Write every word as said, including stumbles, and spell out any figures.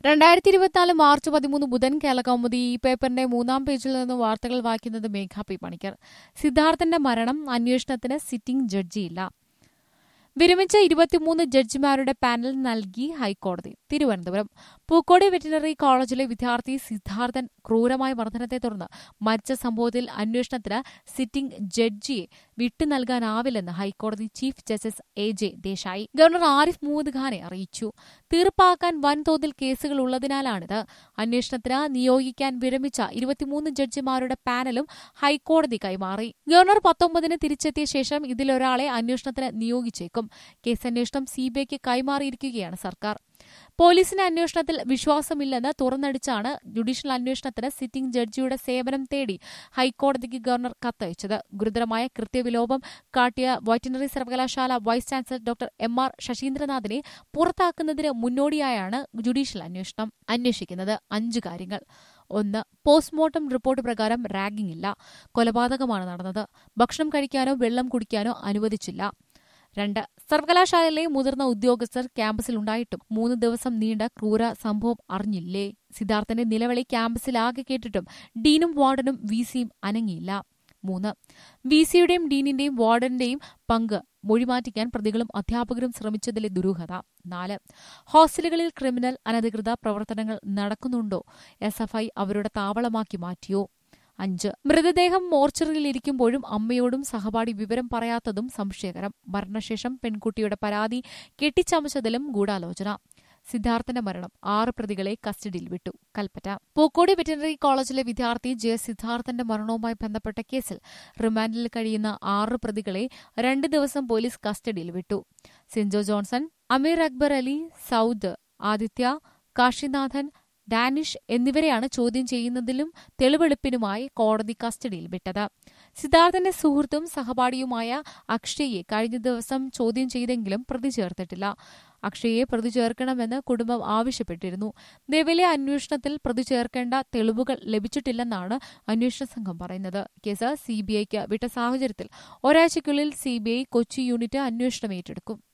രണ്ടായിരത്തി ഇരുപത്തിനാല് മാർച്ച് പതിമൂന്ന് ബുധൻ കേരളകൗമുദി ഈ പേപ്പറിന്റെ മൂന്നാം പേജിൽ നിന്ന് വാർത്തകൾ വായിക്കുന്നത് മേഘ പി പണിക്കർ. സിദ്ധാർത്ഥന്റെ മരണം അന്വേഷണത്തിന് സിറ്റിംഗ് ജഡ്ജിയില്ല. വിരമിച്ച ഇരുപത്തിമൂന്ന് ജഡ്ജിമാരുടെ പാനൽ നൽകി ഹൈക്കോടതി. തിരുവനന്തപുരം പൂക്കോട് വെറ്റിനറി കോളേജിലെ വിദ്യാർത്ഥി സിദ്ധാർത്ഥൻ ക്രൂരമായ മർദ്ദനത്തെ തുടർന്ന് മരിച്ച സംഭവത്തിൽ അന്വേഷണത്തിന് സിറ്റിംഗ് ജഡ്ജിയെ വിട്ടു നൽകാനാവില്ലെന്ന് ഹൈക്കോടതി chief justice A J Desai governor Arif Muhammad ഖാനെ അറിയിച്ചു. തീർപ്പാക്കാൻ വൻതോതിൽ കേസുകൾ ഉള്ളതിനാലാണിത്. അന്വേഷണത്തിന് നിയോഗിക്കാൻ വിരമിച്ച ഇരുപത്തിമൂന്ന് ജഡ്ജിമാരുടെ പാനലും ഹൈക്കോടതി കൈമാറി. ഗവർണർ പത്തൊമ്പതിന് തിരിച്ചെത്തിയ ശേഷം ഇതിലൊരാളെ അന്വേഷണത്തിന് നിയോഗിച്ചേക്കും. കേസന്വേഷണം സിബിഐക്ക് കൈമാറിയിരിക്കുകയാണ് സർക്കാർ. പോലീസിന് അന്വേഷണത്തിൽ വിശ്വാസമില്ലെന്ന് തുറന്നടിച്ചാണ് ജുഡീഷ്യൽ അന്വേഷണത്തിന് സിറ്റിംഗ് ജഡ്ജിയുടെ സേവനം തേടി ഹൈക്കോടതിക്ക് ഗവർണർ കത്തയച്ചത്. ഗുരുതരമായ കൃത്യവിലോപം കാട്ടിയ വെറ്റിനറി സർവകലാശാല vice chancellor doctor M R ശശീന്ദ്രനാഥിനെ പുറത്താക്കുന്നതിന് മുന്നോടിയായാണ് ജുഡീഷ്യൽ അന്വേഷണം. അന്വേഷിക്കുന്നത് അഞ്ചു കാര്യങ്ങൾ. ഒന്ന്, പോസ്റ്റ്മോർട്ടം റിപ്പോർട്ട് പ്രകാരം റാഗിംഗ് ഇല്ല. കൊലപാതകമാണ് നടന്നത്. ഭക്ഷണം കഴിക്കാനോ വെള്ളം കുടിക്കാനോ അനുവദിച്ചില്ല. രണ്ട്, സർവകലാശാലയിലെ മുതിർന്ന ഉദ്യോഗസ്ഥർ ക്യാമ്പസിലുണ്ടായിട്ടും മൂന്ന് ദിവസം നീണ്ട ക്രൂര സംഭവം അറിഞ്ഞില്ലേ? സിദ്ധാർത്ഥന്റെ നിലവിളി ക്യാമ്പസിലാകെ കേട്ടിട്ടും ഡീനും വാർഡനും വിസിയും അനങ്ങിയില്ല. മൂന്ന്, വിസിയുടെയും ഡീനിന്റെയും വാർഡന്റെയും പങ്ക് മൊഴിമാറ്റിക്കാൻ പ്രതികളും അധ്യാപകരും ശ്രമിച്ചതിലെ ദുരൂഹത. നാല്, ഹോസ്റ്റലുകളിൽ ക്രിമിനൽ അനധികൃത പ്രവർത്തനങ്ങൾ നടക്കുന്നുണ്ടോ? എസ് എഫ് ഐ അവരുടെ താവളമാക്കി മാറ്റിയോ? അഞ്ച്, മൃതദേഹം മോർച്ചറിയിലിരിക്കുമ്പോഴും അമ്മയോടും സഹപാഠി വിവരം പറയാത്തതും സംശയകരം. മരണശേഷം പെൺകുട്ടിയുടെ പരാതി കെട്ടിച്ചമച്ചതിലും ഗൂഢാലോചന. സിദ്ധാർത്ഥന്റെ മരണം ആറ് പ്രതികളെ കസ്റ്റഡിയിൽ വിട്ടു. കൽപ്പറ്റ പൂക്കോട് വെറ്റിനറി കോളേജിലെ വിദ്യാർത്ഥി ജെ സിദ്ധാർത്ഥന്റെ മരണവുമായി ബന്ധപ്പെട്ട കേസിൽ റിമാൻഡിൽ കഴിയുന്ന ആറ് പ്രതികളെ രണ്ട് ദിവസം പോലീസ് കസ്റ്റഡിയിൽ വിട്ടു. സിൻജോ ജോൺസൺ, അമീർ അക്ബർ അലി, സൌദ്, ആദിത്യ, കാശിനാഥൻ, ഡാനിഷ് എന്നിവരെയാണ് ചോദ്യം ചെയ്യുന്നതിലും തെളിവെടുപ്പിനുമായി കോടതി കസ്റ്റഡിയിൽ വിട്ടത്. സിദ്ധാർത്ഥന്റെ സുഹൃത്തും സഹപാഠിയുമായ അക്ഷയെ കഴിഞ്ഞ ദിവസം ചോദ്യം ചെയ്തെങ്കിലും പ്രതി ചേർത്തിട്ടില്ല. അക്ഷയെ പ്രതി ചേർക്കണമെന്ന് കുടുംബം ആവശ്യപ്പെട്ടിരുന്നു. നിലവിലെ അന്വേഷണത്തിൽ പ്രതി ചേർക്കേണ്ട തെളിവുകൾ ലഭിച്ചിട്ടില്ലെന്നാണ് അന്വേഷണ സംഘം പറയുന്നത്. കേസ് സിബിഐക്ക് വിട്ട സാഹചര്യത്തിൽ ഒരാഴ്ചയ്ക്കുള്ളിൽ സിബിഐ കൊച്ചി യൂണിറ്റ് അന്വേഷണം ഏറ്റെടുക്കും.